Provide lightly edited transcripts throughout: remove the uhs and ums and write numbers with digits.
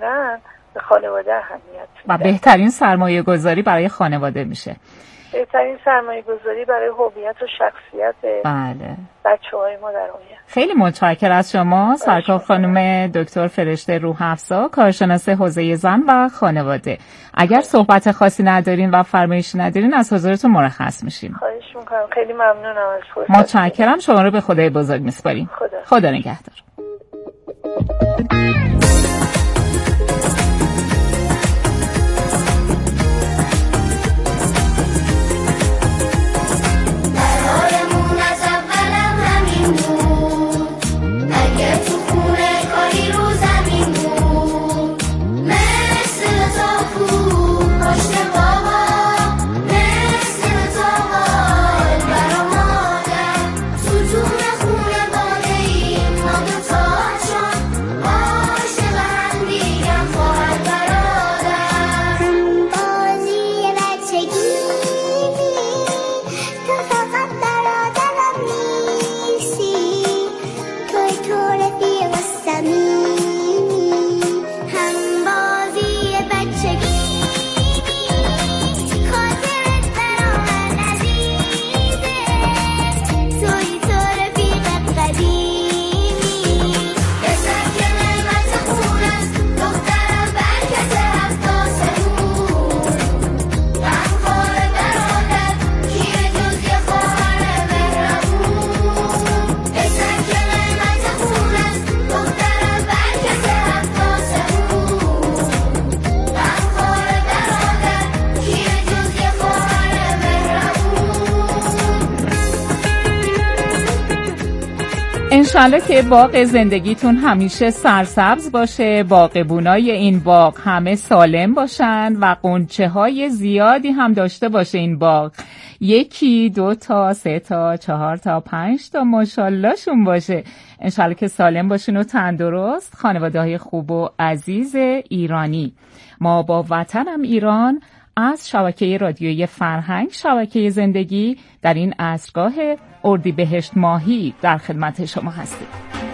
دارن به خانواده اهمیت و بهترین سرمایه گذاری برای خانواده میشه. بهترین سرمایه گذاری برای هویت و شخصیت بله بچه‌های ما در آینده. خیلی متشکرم از شما سرکار خانم دکتر فرشته روح‌افزا، کارشناس حوزه زن و خانواده. اگر صحبت خاصی ندارین و فرمایشی ندارین از حضورتون مرخص میشیم. خواهش میکنم. خیلی ممنونم از فرصت. متشکرم. شما رو به خدای بزرگ میسپاریم. خدا نگهدار. انشالله که باغ زندگیتون همیشه سرسبز باشه، باغبونای این باغ همه سالم باشن و قنچه های زیادی هم داشته باشه این باغ. 1 2 تا 3 تا 4 تا 5 تا ماشاءالله شون باشه. انشالله که سالم باشین و تندرست. خانواده های خوب و عزیز ایرانی، ما با وطنم ایران از شبکه رادیویی فرهنگ، شبکه زندگی، در این عصرگاه اردیبهشت ماهی در خدمت شما هستیم.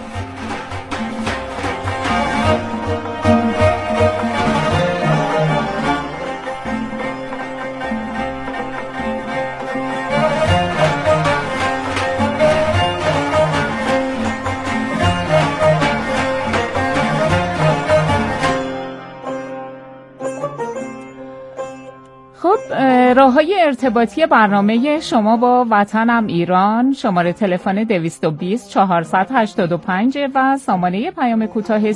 راه‌های ارتباطی برنامه شما با وطنم ایران: شماره تلفن 220 485 و سامانه پیام کوتاه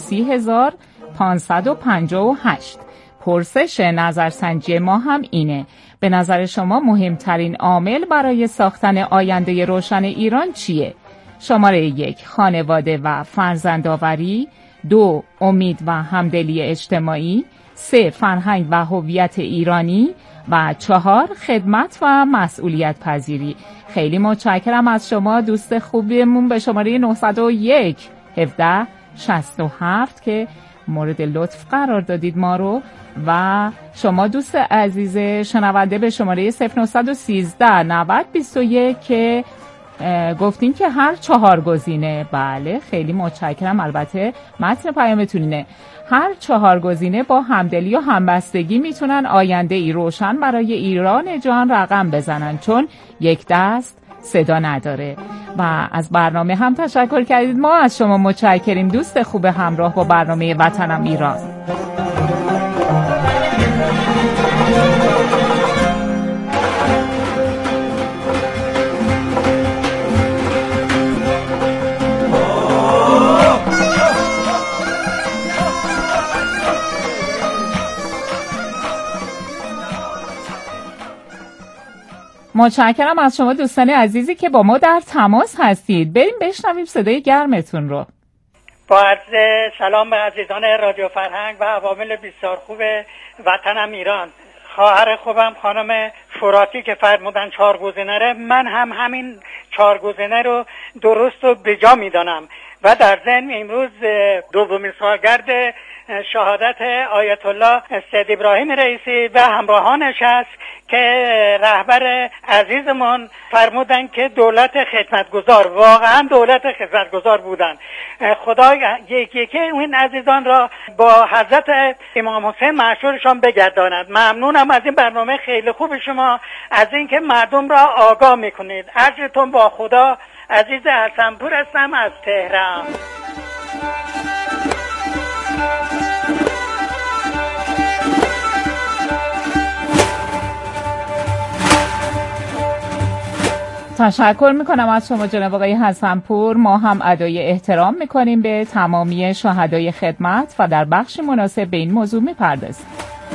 30558. پرسش نظرسنجی ما هم اینه: به نظر شما مهمترین عامل برای ساختن آینده روشن ایران چیه؟ شماره 1 خانواده و فرزندآوری، 2 امید و همدلی اجتماعی، 3 فرهنگ و هویت ایرانی و 4 خدمت و مسئولیت پذیری. خیلی متشکرم از شما دوست خوبمون به شماره 901 17 67 که مورد لطف قرار دادید ما رو، و شما دوست عزیز شنونده به شماره 0913 90 21 که گفتین که هر 4 گزینه. بله خیلی متشکرم. البته متن پیامتون اینه: هر 4 گزینه با همدلی و همبستگی میتونن آینده ای روشن برای ایران جان رقم بزنن، چون یک دست صدا نداره. و از برنامه هم تشکر کردید. ما از شما متشکریم دوست خوب همراه با برنامه وطنم ایران. متشکرم از شما دوستان عزیزی که با ما در تماس هستید. بریم بشنویم صدای گرمتون رو. با عرض سلام به عزیزان رادیو فرهنگ و عوامل بسیار خوب وطنم ایران. خواهر خوبم خانم فراتی که فرمودن 4 گزینه، من هم همین 4 گزینه رو درست و بجا میدانم و در ضمن امروز دومین سالگرد شهادت آیت الله سید ابراهیم رئیسی و همراهانش است که رهبر عزیزمون فرمودن که دولت خدمتگزار، واقعا دولت خدمتگزار بودن. خدا یکی این عزیزان را با حضرت امام حسین معشورشان بگرداند. ممنونم از این برنامه خیلی خوب شما، از اینکه مردم را آگاه میکنید. عرضتون با خدا. عزیز حسنپور هستم از تهران. تشکر میکنم از شما جناب آقای حسنپور. ما هم ادای احترام میکنیم به تمامی شهدای خدمت و در بخش مناسب به این موضوع میپردازیم.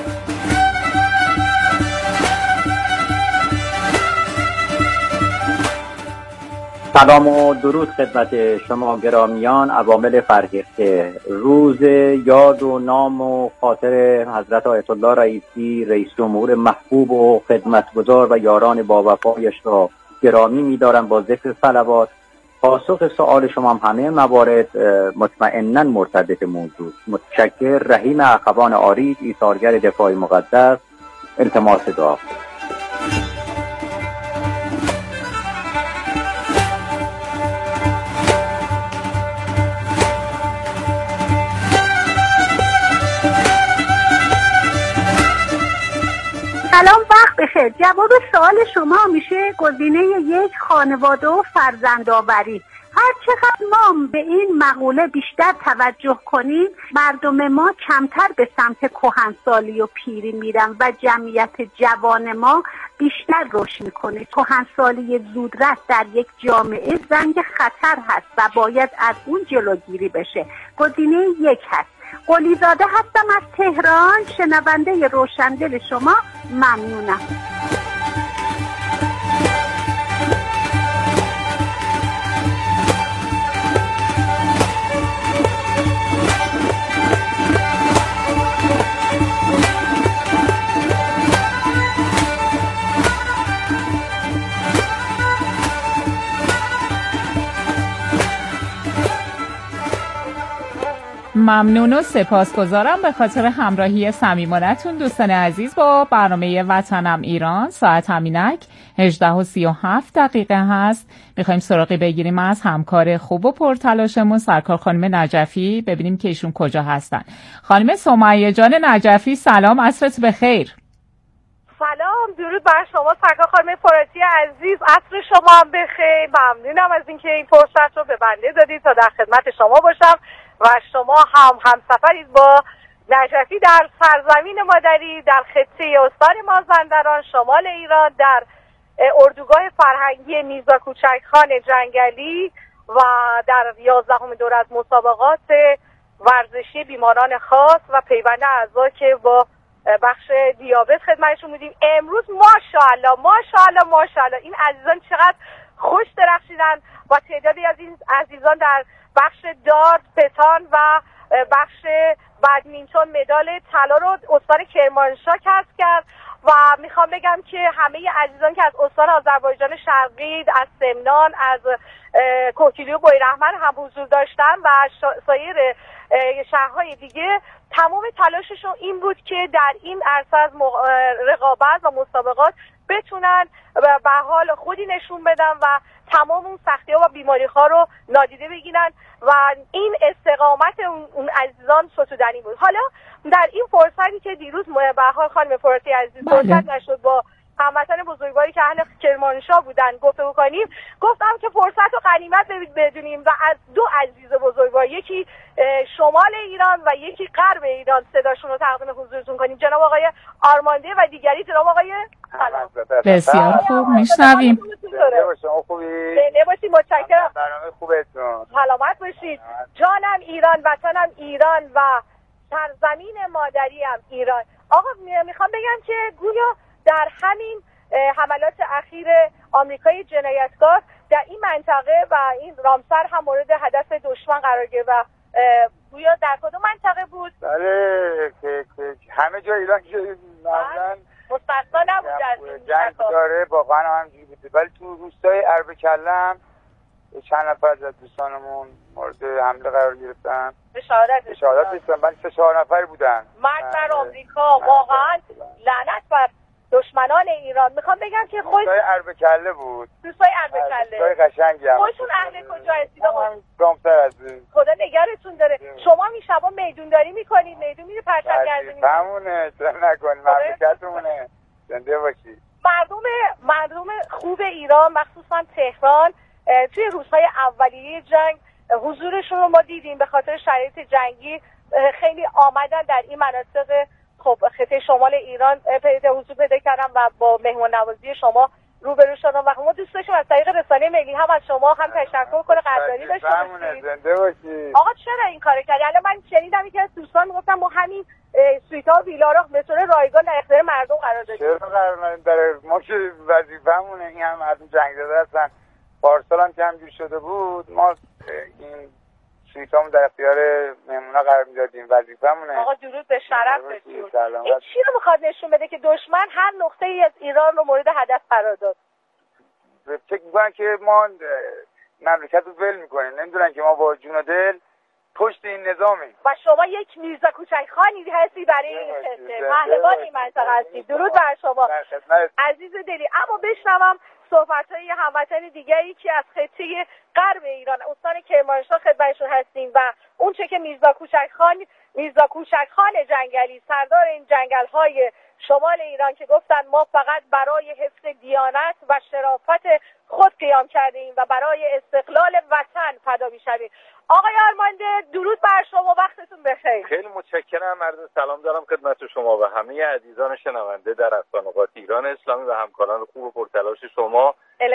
سلام و درود خدمت شما گرامیان عوامل فرهیخته. روز یاد و نام و خاطر حضرت آیت الله رئیسی رئیس جمهور محبوب و خدمتگزار و یاران با وفایش را گرامی می‌دارم با ذکر صلوات. پاسخ سوال شما هم همه موارد مطمئناً مرتبط موضوع. متشکر. رحیم اخوان آرید، ایثارگر دفاع مقدس. التماس دعا. سلام، وقت بخیر. جواب سوال شما میشه گزینه 1 خانواده و فرزندآوری. هر چقدر ما به این مقوله بیشتر توجه کنیم، مردم ما کمتر به سمت کهنسالی و پیری میرن و جمعیت جوان ما بیشتر رشد میکنه. کهنسالی زودرس در یک جامعه زنگ خطر هست و باید از اون جلوگیری بشه. گزینه 1 هست. قلیزاده هستم از تهران، شنونده روشندل شما. ممنونم. ممنون و سپاسگزارم به خاطر همراهی صمیمانه‌تون دوستان عزیز با برنامه وطنم ایران. ساعت همینک 18:37 هست. میخوایم سراغی بگیریم از همکار خوب و پرتلاشمون سرکار خانم نجفی، ببینیم که ایشون کجا هستن. خانم سمیه جان نجفی، سلام، عصرت بخیر. سلام، درود بر شما سرکار خانم فراتی عزیز، عصر شما هم بخیر. ممنونم از اینکه این فرصت رو به بنده دادید تا در خدمت شما باشم و شما هم همسفرید با نجفی در سرزمین مادری در خطه استان مازندران شمال ایران، در اردوگاه فرهنگی میرزا کوچکخان جنگلی و در 11مین دوره از مسابقات ورزشی بیماران خاص و پیوند اعضا که با بخش دیابت خدمتشون بودیم. امروز ماشاءالله این عزیزان چقدر خوش درخشیدن و تعدادی از این عزیزان در بخش دارت، پتان و بخش بدمینتون مدال طلا رو استان کرمانشاه کسب کرد و میخوام بگم که همه عزیزان که از استان آذربایجان شرقی، از سمنان، از کوکیلی و بویراحمن هم حضور داشتن و سایر شهرهای دیگه، تمام تلاششون این بود که در این عرصه از رقابت و مسابقات بتونن به حال خودی نشون بدن و تمام اون سختی‌ها و بیماری‌ها رو نادیده بگیرن و این استقامت اون عزیزان ستودنی بود. حالا در این فرصتی که دیروز به حال خانم فراتی عزیز فرصت نشد با هموطن بزرگواری که اهل کرمانشاه بودن گفتگو کنیم، گفتم که فرصت رو غنیمت بدونیم و از دو عزیز بزرگوار، یکی شمال ایران و یکی غرب ایران، صداشون رو تقدیم حضورتون کنیم. جناب آقای آرمانده و دیگری جناب آقای بسیار خوب، میشنویم. شما خوبی؟ بله باشید، متشکرم. برنامه خوبتون. سلامت باشید. جانم ایران، وطنم ایران و سرزمین مادریم ایران. آقا میخوام بگم که گویا در همین حملات اخیر آمریکای جنایتکار در این منطقه و این رامسر هم مورد هدف دشمن قرار گرفت و گویا در کدوم منطقه بود؟ بله که همه جا ایران که معمولا مستثنا نبود در جنگ داره، واقعا همینجوری بود. ولی تو روستای اربکلم چند نفر از دوستانمون مورد حمله قرار گرفتن، به شهادت رسیدن. ولی 3-4 نفر بودن. مرگ بر آمریکا، واقعا لعنت بر دشمنان ایران. میخوام بگم که دوستای اربکله بود. دوستای اربکله. دوستای قشنگی هم. خودشون اهل کجا هستید آقا؟ رامسر هستید. خدا نگهتون داره. شما میشبا میدونداری میکنید، میدون میره پرچم گردونی. همونه، چرا نکنید، مملکتمونه. زنده باشید. مردم خوب ایران مخصوصا تهران توی روزهای اولیه جنگ حضورشون رو ما دیدیم. به خاطر شرایط جنگی خیلی آمدن در این مناطق خب خطه شمال ایران حضور پیدا کردم و با مهمان نوازی شما روبرو شدم و ما دوست داشتیم از طریق رسانه ملی هم از شما هم تشکر کنه، قدردانی داشته باشید. زنده باشید. آقا چرا این کارو کردی؟ الان من شنیدم یکی از دوستان میگفتن ما همین سویت‌ها و ویلا به طور رایگان در اختیار مردم قرار دادیم. چرا قرار ندیم؟ ما که وظیفه‌مونه، این هم مردم جنگ زده هستن. پارسال هم که همجور شده بود ما این سویتامون در اختیار مهمونا قرار میدادیم. وظیفه‌مونه. آقا درود به شرفتون. این چی رو میخواد نشون بده که دشمن هر نقطه‌ای از ایران رو مورد هدف قرار داد؟ فکر می‌کنن که ما مملکت رو ول می‌کنیم، نمی‌دونن که ما با جون و دل پشت این نظامیم. و شما یک میرزا کوچک‌خانی هستی برای این خطه، پهلوان این منطقه هستی. درود بر شما عزیز دلی. اما بشنوم صحبت‌های هموطن دیگری که از خطه غرب ایران استان کرمانشاه خدمتشون هستیم و اون چه که میرزا کوچک‌خان جنگلی سردار این جنگل‌های شمال ایران که گفتن ما فقط برای حفظ دیانت و شرافت خود قیام کردیم و برای استقلال وطن فدا می‌شویم. آقای آرمانده درود بر شما، وقتتون بخیر. خیلی متشکرم. عرض سلام دارم خدمت شما و همه عزیزان شنونده در افغان‌آباد ایران اسلامی و همکاران خوب و پرتلاش شما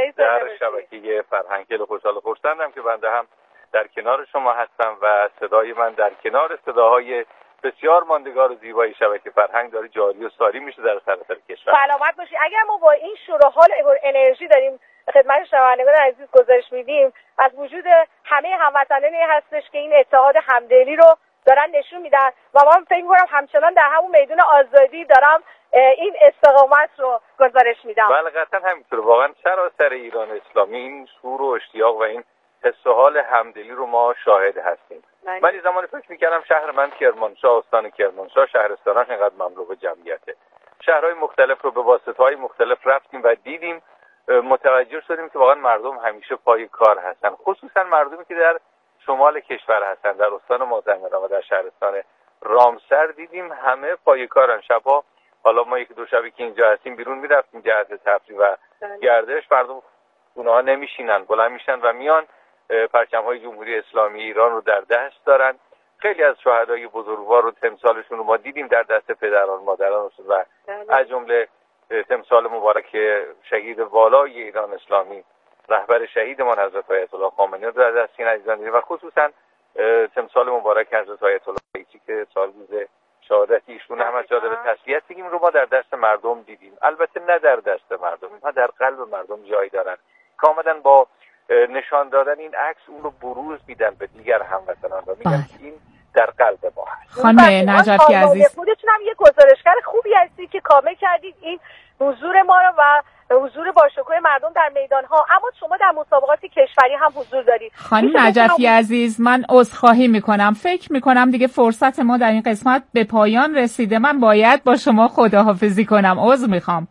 در شبکه فرهنگ. خیلی خوشحال و خرسندم که بنده هم در کنار شما هستم و صدای من در کنار صداهای بسیار ماندگار و زیبای شبکه فرهنگ داره جاری و ساری میشه در سراسر کشور. سلامت باشید. اگر ما با این شور و حال انرژی داریم خدمت شنوندگان عزیز گزارش میدیم، از وجود همه هموطنانی هستش که این اتحاد همدلی رو دارن نشون میدن و من فکر می‌کنم همچنان در همون میدون آزادی دارم این استقامت رو گزارش میدم. بله قطعا همینطوره. واقعا سراسر ایران اسلامی این شور و اشتیاق و این حس و حال همدلی رو ما شاهد هستیم. من این زمان فکر می‌کردم شهر من کرمانشاه، استان کرمانشاه، شهرستانش اینقدر مملو به جمعیته. شهرهای مختلف رو به واسطه‌های مختلف رفتیم و دیدیم، متوجه شدیم که واقعا مردم همیشه پای کار هستن، خصوصا مردمی که در شمال کشور هستن، در استان مازندران و در شهرستان رامسر دیدیم همه پای کارن. شبا حالا ما یک دو شبی که اینجا هستیم بیرون میرفتیم جهت تفریح و گردش، مردم اونها نمیشینن، بلند میشن و میان پرچم‌های جمهوری اسلامی ایران رو در دست دارن. خیلی از شهدای بزرگوار رو تمثالشون رو ما دیدیم در دست پدران مادرانشون و از جمله تمثال مبارک شهید والای ایران اسلامی رهبر شهیدمان حضرت آیت الله خامنه‌ای رو در دست این عزیزان دیدیم و خصوصا تمثال مبارک حضرت آیت الله رئیسی که سالروز شهادت ایشون هم از جانب تسلیت بگیم رو ما در دست مردم دیدیم. البته نه در دست مردم، اینها در قلب مردم جای دارن که آمدن با نشان دادن این عکس اون رو بروز میدن به دیگر هموطنان و میگن این در قلب ما هست. خانم نجفی عزیز، خودتون هم یه گزارشگر خوبی هستی که کامل کردید این حضور ما رو و حضور باشکوه مردم در میدان ها، اما شما در مسابقات کشوری هم حضور دارید. خانم نجفی عزیز، من عذرخواهی میکنم، فکر میکنم دیگه فرصت ما در این قسمت به پایان رسیده. من باید با شما خداحافظی کنم، عذر میخوام.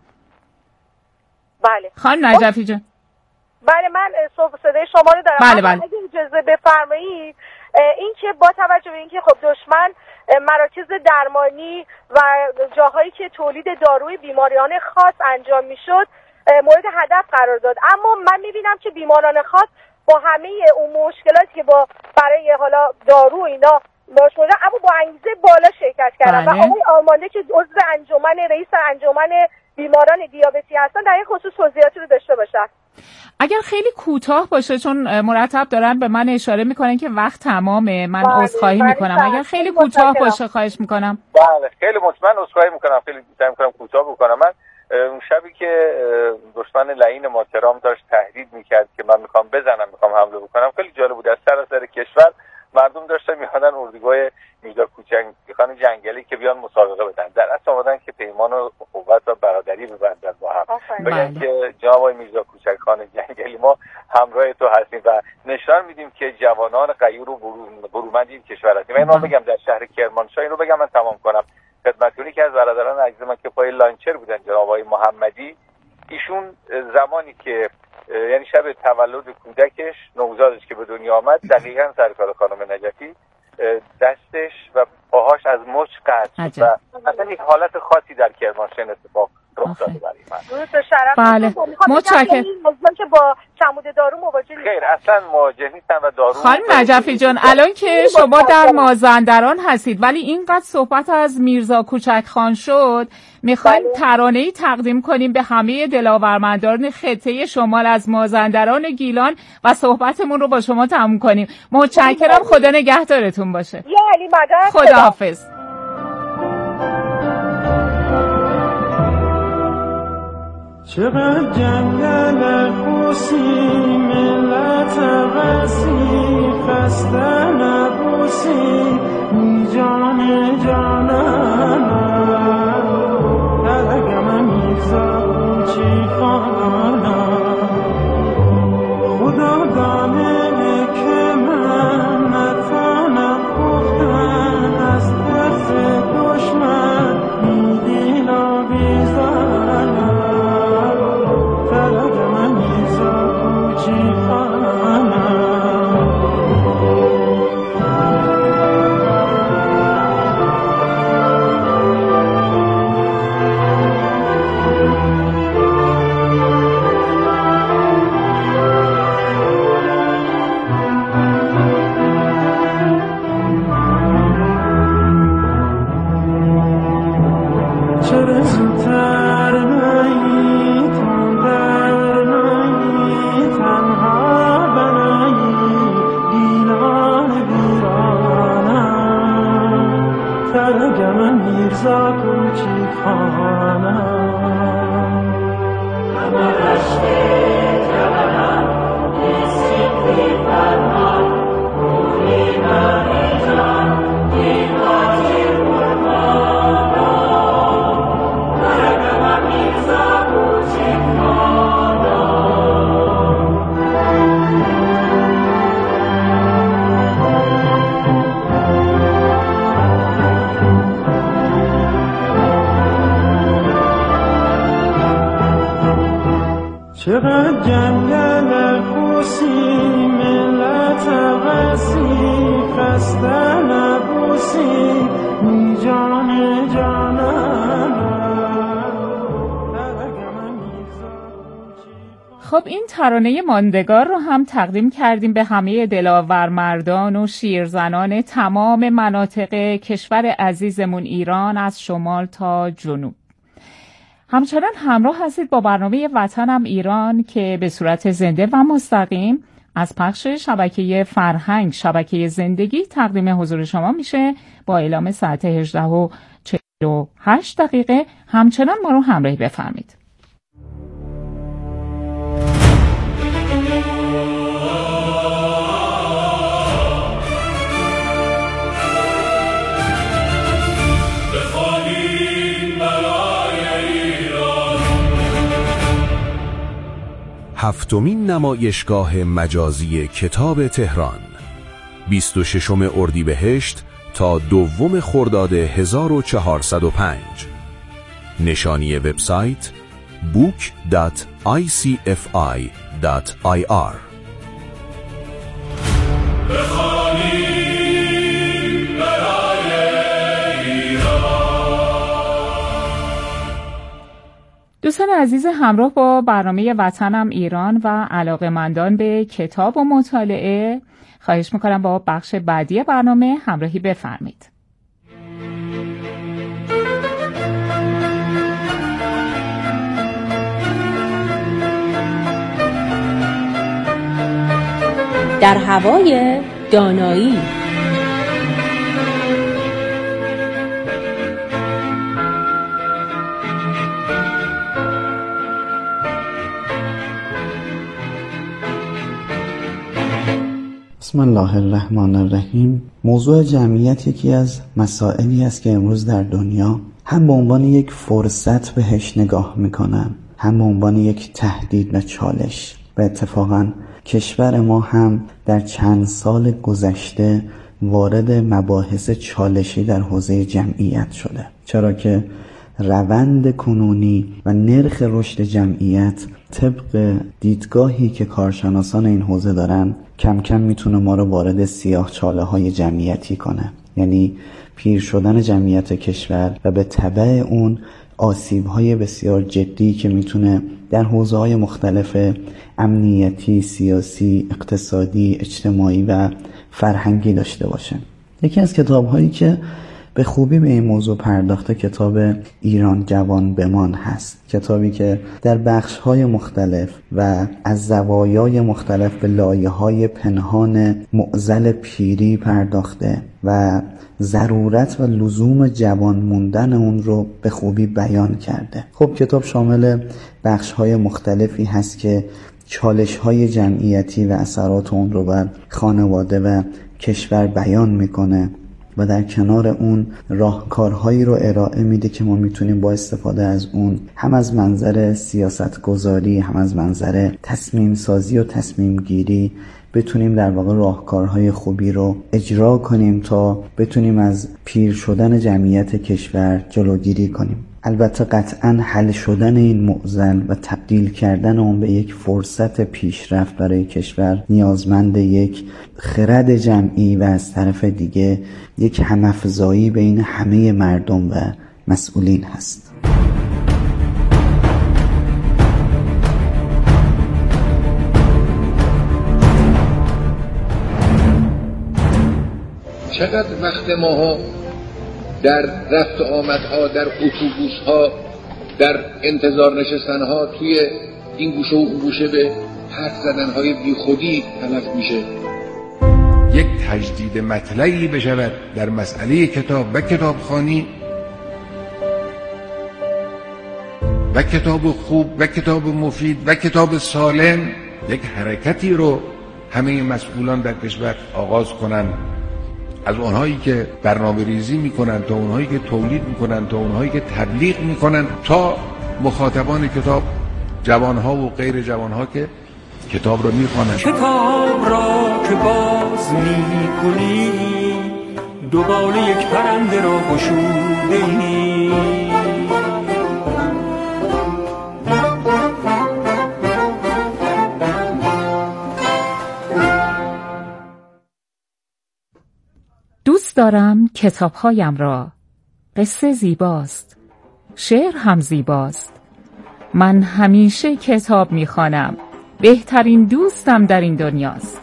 بله خانم نجفی جان. بله من صدای شما رو دارم. بله. اگه اجازه بفرمایید، این که با توجه به اینکه خب دشمن مراکز درمانی و جاهایی که تولید داروی بیماریان خاص انجام میشد مورد هدف قرار داد، اما من میبینم که بیماران خاص با همه اون مشکلاتی که برای حالا دارو اینا باش بودن اما با انگیزه بالا شرکت کردن. و آقای آرمانده که عضو رئیس انجمن بیماران دیابتی هستن در این خصوص توضیحاتی رو داشته باشن. اگر خیلی کوتاه باشه، چون مرتب دارن به من اشاره میکنن که وقت تمامه، من عذرخواهی میکنم. اگر خیلی کوتاه باشه خواهش میکنم. بله خیلی مطمئن عذرخواهی میکنم، خیلی سعی میکنم کوتاه بکنم. من اون شبی که دشمن لعین ما ترامپ داشت تهدید میکرد که من میخوام بزنم، میخوام حمله بکنم، خیلی جالب بود. از سراسر کشور مردم داشتن میادن اردوگاه میرزا کوچکخان جنگلی که بیان مسابقه بدن، در اصل آمدن که پیمان و اخوت و برادری ببندن با هم، بگن که جناب آقای میرزا کوچکخان جنگلی ما همراه تو هستیم و نشان میدیم که جوانان غیور و برومند این کشور هستیم. من بگم در شهر کرمانشاه، اینو بگم من تمام کنم، خدمتتون که از برادران عزیز من که پای لانچر بودن، جناب آقای محمدی، ایشون زمانی که یعنی شب تولد کودکش نوزادش که به دنیا آمد، دقیقاً سرکار خانم نجفی دستش و پاهاش از مچ قطع و اصلا یک حالت خاصی در کرمانشاه اتفاق رخ داده برای من. بله، متشکرم. که با کمبود دارو مواجه نیستن. خیر، اصلا مواجه نیستن و دارو. خانم نجفی جان، الان که شما در مازندران هستید ولی اینقدر صحبت از میرزا کوچکخان شد، میخوایم ترانه‌ای تقدیم کنیم به همه دلاورمندان خطه شمال از مازندران گیلان و صحبتمون رو با شما تموم کنیم. متشکرم، خدا نگهدارتون باشه. یا علی مدد. خداحافظ. چقدر جنگل خوشی ملت وسیع خسته نبوسی جان جانم درگم میرزا کوچی خانم خدا دانه که من نتانم گفتن از ترس دشمن میدین و بیزانم چقدر جنگل خوشی ملت وسیع خسته نبوسی جان جانم. خب این ترانه ماندگار رو هم تقدیم کردیم به همه دلاورمردان و شیرزنان تمام مناطق کشور عزیزمون ایران از شمال تا جنوب. همچنان همراه هستید با برنامه وطنم ایران که به صورت زنده و مستقیم از پخش شبکه فرهنگ شبکه زندگی تقدیم حضور شما میشه با اعلام ساعت 18:48. همچنان ما رو همراهی بفرمید. هفتمین نمایشگاه مجازی کتاب تهران 26 اردیبهشت تا 2 خرداد 1405. نشانی وبسایت book.icfi.ir. دوستان عزیز، همراه با برنامه وطنم ایران و علاقه‌مندان به کتاب و مطالعه، خواهش میکنم با بخش بعدی برنامه همراهی بفرمید. در هوای دانایی. بسم الله الرحمن الرحیم. موضوع جمعیت یکی از مسائلی است که امروز در دنیا هم به عنوان یک فرصت بهش نگاه میکنن، هم به عنوان یک تهدید و چالش. و اتفاقا کشور ما هم در چند سال گذشته وارد مباحث چالشی در حوزه جمعیت شده، چرا که روند کنونی و نرخ رشد جمعیت طبق دیدگاهی که کارشناسان این حوزه دارن کم کم میتونه ما رو وارد سیاه چاله های جمعیتی کنه، یعنی پیر شدن جمعیت کشور و به تبع اون آسیب های بسیار جدی که میتونه در حوزه های مختلف امنیتی، سیاسی، اقتصادی، اجتماعی و فرهنگی داشته باشه. یکی از کتاب هایی که به خوبی به این موضوع پرداخته کتاب ایران جوان بمان هست، کتابی که در بخش‌های مختلف و از زوایای مختلف به لایه‌های پنهان معضل پیری پرداخته و ضرورت و لزوم جوان موندن اون رو به خوبی بیان کرده. خب کتاب شامل بخش‌های مختلفی هست که چالش‌های جمعیتی و اثرات اون رو بر خانواده و کشور بیان میکنه و در کنار اون راهکارهایی رو ارائه میده که ما میتونیم با استفاده از اون هم از منظر سیاست گذاری، هم از منظر تصمیم سازی و تصمیم گیری بتونیم در واقع راهکارهای خوبی رو اجرا کنیم تا بتونیم از پیر شدن جمعیت کشور جلوگیری کنیم. البته قطعاً حل شدن این معضل و تبدیل کردن اون به یک فرصت پیشرفت برای کشور نیازمند یک خرد جمعی و از طرف دیگه یک همافزایی بین همه مردم و مسئولین هست. چقدر وقت ماها در رفت و آمدها، در اتوبوس‌ها، در انتظار نشستنها توی این گوشه و اون گوشه به حرف زدنهای بی خودی تلف میشه. یک تجدید مطلعی بشود در مسئله کتاب و کتابخوانی و کتاب خوب و کتاب مفید و کتاب سالم، یک حرکتی رو همه مسئولان در کشور آغاز کنند، از اونهایی که برنامه ریزی میکنن تا اونهایی که تولید میکنن تا اونهایی که تبلیغ میکنن تا مخاطبان کتاب، جوانها و غیر جوانها که کتاب رو میخوانند. کتاب را که باز میکنی دوباره یک پرنده را گشوده ای، دوست دارم کتابهایم را، قصه زیباست، شعر هم زیباست، من همیشه کتاب میخوانم، بهترین دوستم در این دنیاست.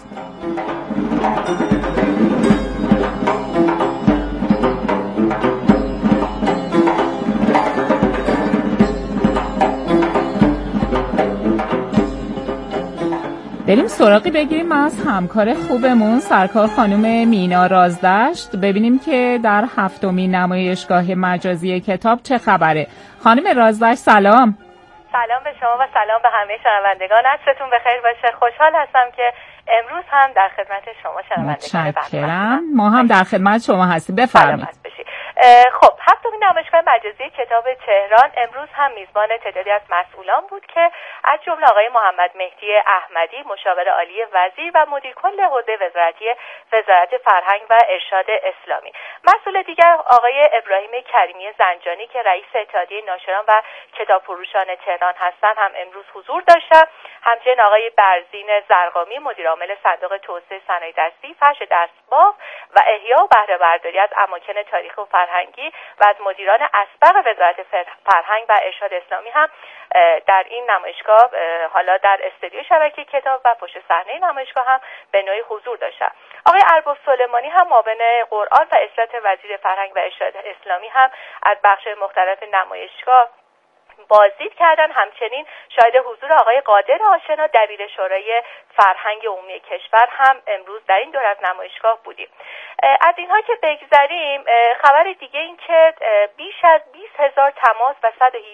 بریم سراغی بگیریم از همکار خوبمون سرکار خانم مینا رازدشت، ببینیم که در 7مین نمایشگاه مجازی کتاب چه خبره. خانم رازدشت سلام. سلام به شما و سلام به همه شنوندگان. عصرتون بخیر باشه. خوشحال هستم که امروز هم در خدمت شما شنوندگان متشکرم. ما هم در خدمت شما هستیم. بفرمایید. خب 7مین نمایشگاه مجازی کتاب تهران امروز هم میزبان تعدادی از مسئولان بود که از جمله آقای محمد مهدی احمدی مشاور عالی وزیر و مدیر کل حوزه وزارت فرهنگ و ارشاد اسلامی. مسئول دیگر آقای ابراهیم کریمی زنجانی که رئیس اتحادیه ناشران و کتاب فروشان تهران هستند هم امروز حضور داشتند. همچنین آقای برزین زرقامی مدیر عامل صندوق توسعه صنایع دستی، فرش دستباف و احیا و بهره برداری از اماکن تاریخی و فرهنگی و از مدیران اسبق وزارت فرهنگ و ارشاد اسلامی هم در این نمایشگاه حالا در استودیو شبکه کتاب و پشت صحنه نمایشگاه هم به نوعی حضور داشتند. آقای ارباب سلیمانی هم معاون قرآن و اصلاحات وزیر فرهنگ و ارشاد اسلامی هم از بخش مختلف نمایشگاه بازدید کردن. همچنین شاهد حضور آقای قادر آشنا دبیر شورای فرهنگ عمومی کشور هم امروز در این دور از نمایشگاه بودیم. از اینها که بگذریم، خبر دیگه این که بیش از 20,000 تماس و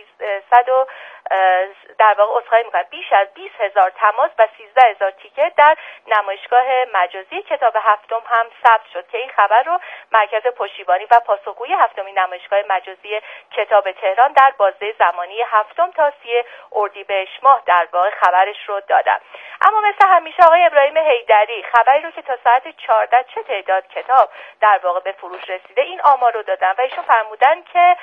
در واقع بیش از 20,000 تماس و 13,000 تیکت در نمایشگاه مجازی کتاب هفتم هم ثبت شد که این خبر رو مرکز پشتیبانی و پاسخگویی هفتمین نمایشگاه مجازی کتاب تهران در بازه زمانی 7 تا 30 اردیبهشت ماه در واقع خبرش رو دادن. اما مثل همیشه آقای ابراهیم حیدری خبری رو که تا ساعت 14 چه تعداد کتاب در واقع به فروش رسیده این آمار رو دادن و ایشون فرمودن که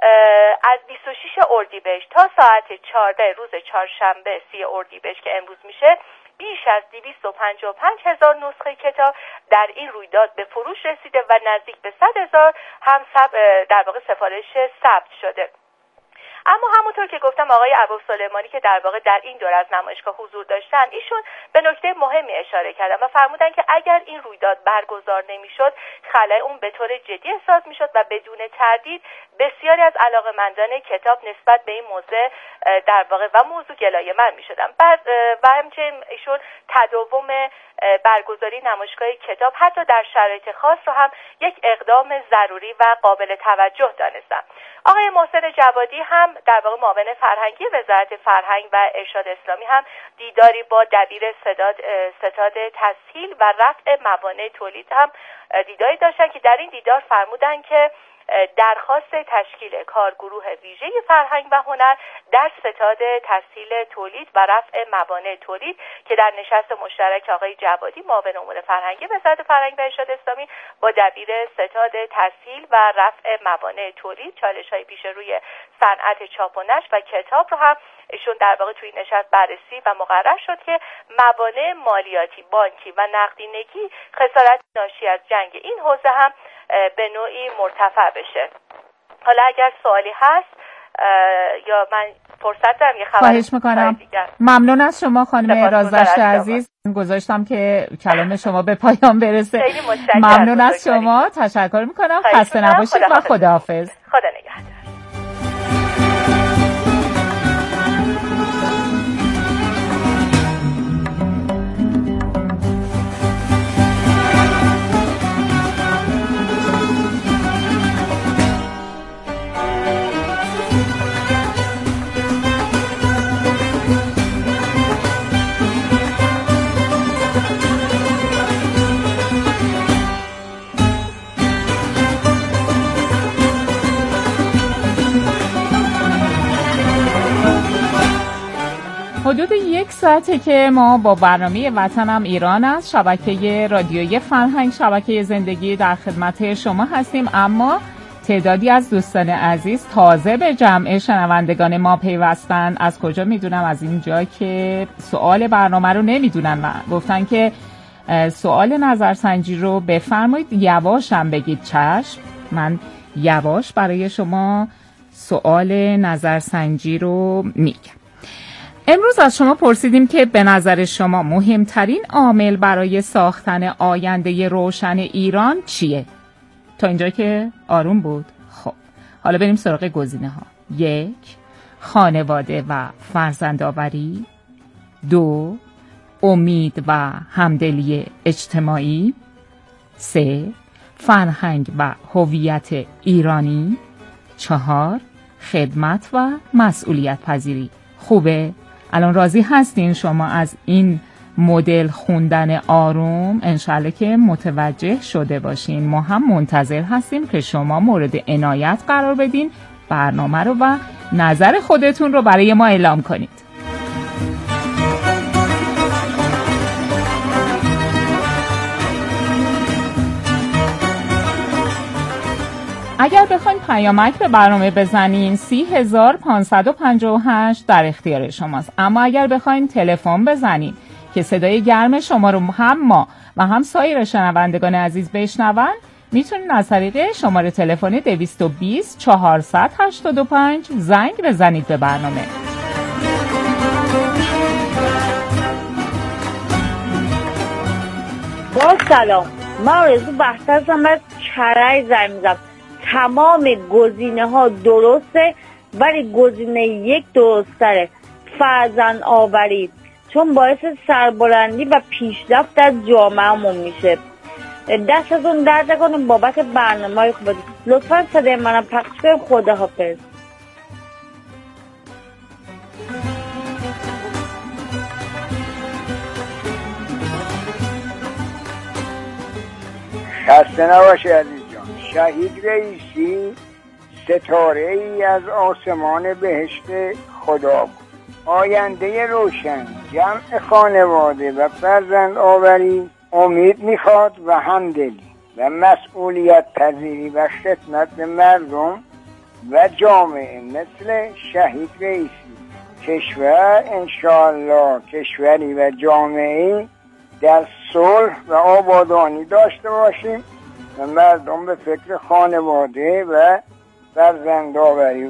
از 26 اردیبهشت تا ساعت 14 روز چهارشنبه 30 اردیبهشت که امروز میشه بیش از 255,000 نسخه کتاب در این رویداد به فروش رسیده و نزدیک به 100,000 هم در واقع سفارش ثبت شده. اما همونطور که گفتم آقای ابوسلیمانی که در واقع در این دور از نمایشگاه حضور داشتن، ایشون به نکته مهمی اشاره کردن و فرمودن که اگر این رویداد برگزار نمیشد خلای اون به طور جدی احساس میشد و بدون تردید بسیاری از علاقه‌مندان کتاب نسبت به این موضوع در واقع و موضوع گلایه‌مند میشدن. و همچنین ایشون تداوم برگزاری نمایشگاه کتاب حتی در شرایط خاص رو هم یک اقدام ضروری و قابل توجه دانستن. آقای محسن جوادی هم در واقع معاون فرهنگی وزارت فرهنگ و ارشاد اسلامی هم دیداری با دبیر ستاد تسهیل و رفع موانع تولید هم دیداری داشتن که در این دیدار فرمودن که درخواست تشکیل کارگروه ویژه فرهنگ و هنر در ستاد تسهیل تولید و رفع موانع تولید که در نشست مشترک آقای جوادی معاون امور فرهنگی وزارت فرهنگ و ارشاد اسلامی با دبیر ستاد تسهیل و رفع موانع تولید چالش‌های پیش روی صنعت چاپ و نشر و کتاب رو هم ایشون در واقع توی نشست بررسی و مقرر شد که موانع مالیاتی، بانکی و نقدینگی خسارت ناشی از جنگ این حوزه هم به نوعی مرتفع بشه. حالا اگر سوالی هست یا من فرصت دارم یه خبر خواهش میکنم. ممنون از شما خانم رازدشت عزیز. گذاشتم که کلام شما به پایان برسه. ممنون از شما، تشکر میکنم. خسته نباشید و خداحافظ. خدا نگهدار. حدود 1 ساعته که ما با برنامه وطنم ایران است، شبکه رادیویی فرهنگ، شبکه زندگی در خدمت شما هستیم. اما تعدادی از دوستان عزیز تازه به جمع شنوندگان ما پیوستن. از کجا میدونم؟ از اینجا که سوال برنامه رو نمیدونن و گفتن که سوال نظرسنجی رو بفرمایید یواشم بگید. چشم، من یواش برای شما سوال نظرسنجی رو میگم. امروز از شما پرسیدیم که به نظر شما مهمترین عامل برای ساختن آینده روشن ایران چیه؟ تا اینجا که آروم بود. خب حالا بریم سراغ گزینه ها. 1. خانواده و فرزندآوری. 2. امید و همدلی اجتماعی. 3. فرهنگ و هویت ایرانی. 4. خدمت و مسئولیت پذیری. خوبه؟ الان راضی هستین شما از این مدل خوندن آروم؟ انشالله که متوجه شده باشین. ما هم منتظر هستیم که شما مورد عنایت قرار بدین برنامه رو و نظر خودتون رو برای ما اعلام کنید. اگر بخواین پیامک به برنامه بزنین 30558 در اختیار شماست. اما اگر بخواین تلفن بزنین که صدای گرم شما رو هم ما و هم سایر شنوندگان عزیز بشنون، میتونین از طریق شماره تلفن 220 485 زنگ بزنید به برنامه. با سلام، من آرزو بخترم از کرج زنگ میزنم. تمام گزینه ها درسته ولی گزینه یک درست‌تره، فرزند آوری، چون باعث سربلندی و پیشرفت در جامعه‌مون میشه. دستتون درد نکنه بابت برنامه‌های خوبتون. لطفاً صدای منو پخش کنید. خداحافظ. خسته نباشی عزیز جان. شهید رئیسی ستاره ای از آسمان بهشت خدا بود. آینده روشن، جمع خانواده و فرزند آوری، امید میخواد و همدلی و مسئولیت پذیری و خدمت به مردم و جامعه مثل شهید رئیسی. کشور انشاءالله کشوری و جامعه در صلح و آبادانی داشته باشیم و مردم به فکر خانواده و فرزند آوری